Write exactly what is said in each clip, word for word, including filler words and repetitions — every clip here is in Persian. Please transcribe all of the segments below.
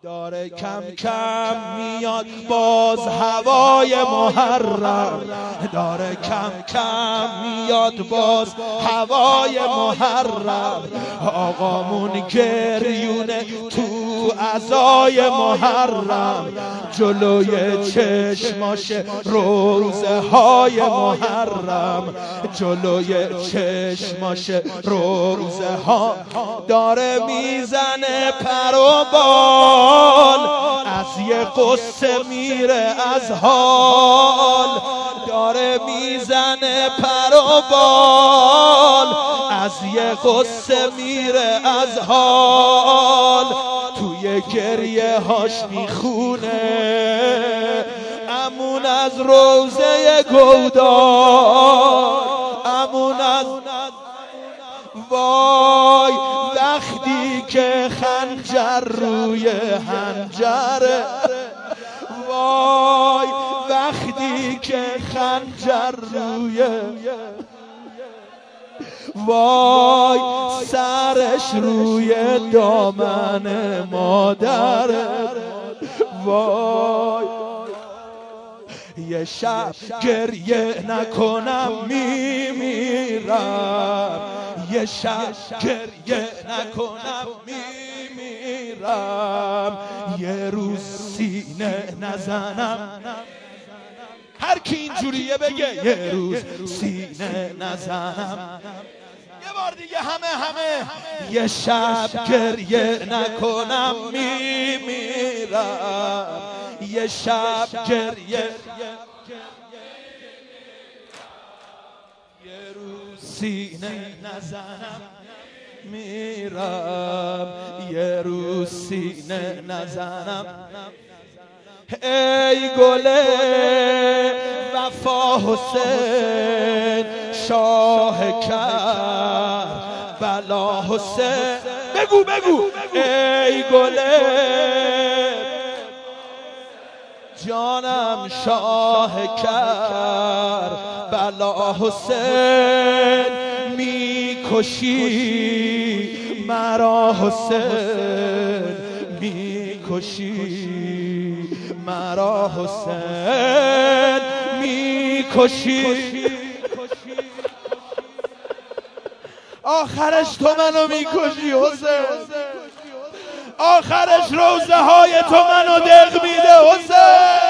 داره کم کم میاد باز هوای محرم، داره کم کم میاد باز هوای محرم. آقامون گریونه تو عزای محرم، جلوی چشماش روزه های محرم، جلوی چشماش روزه ها. داره میزنه پر و بال، از یه قصه میره از حال. داره میزنه پر و بال، از یه قصه میره از حال. توی گریه هاش میخونه امون از روزه گودال، امون از وای وقتی که خنجر روی حنجره، وای وقتی که خنجر روی، وای سرش روی دامن مادره، وای یه شب گریه نکنم میمیرم، یه شب گریه نکنم میمیرم، یه روز سینه نزنم. هر کی اینجوریه بگه یه روز سینه نزنم. یه بار دیگه همه همه یه شب گریه نکنم میمیرم، یه شب گریه، یه روز سینه نزنم میرم، یه روز سینه نزنم. ای گل وفا حسین شاه کربلا حسین، بگو بگو ای گل جانم شاه کربلا حسین، میکشی مرا حسین، میکشی مرا حسین، میکشی. آخرش تو منو میکشی حسین، آخرش روزه های تو منو دق میده حسین.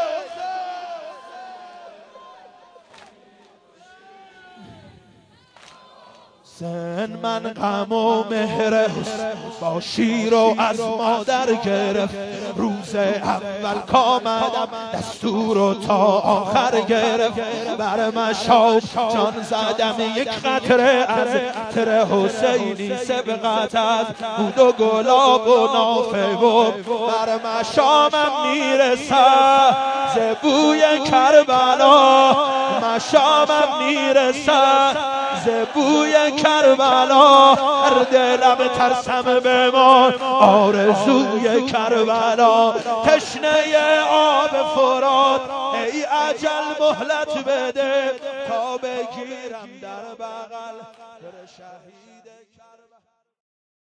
حسین من غم و مهر با شیر و از مادر گرفت، روز اول کامدم دستور و تا آخر گرفت. بر مشاب جان زدم یک قطره از تر حسینی، سبقت از بود و گلاب و نافه و بر مشامم میرسد ز بوی کربلا، مشامم میرسد ز بوی کربلا. هر دلم ترسم بمان آرزوی کربلا، تشنه آب فرات ای اجل مهلت بده تا بگیرم در بغل شهید.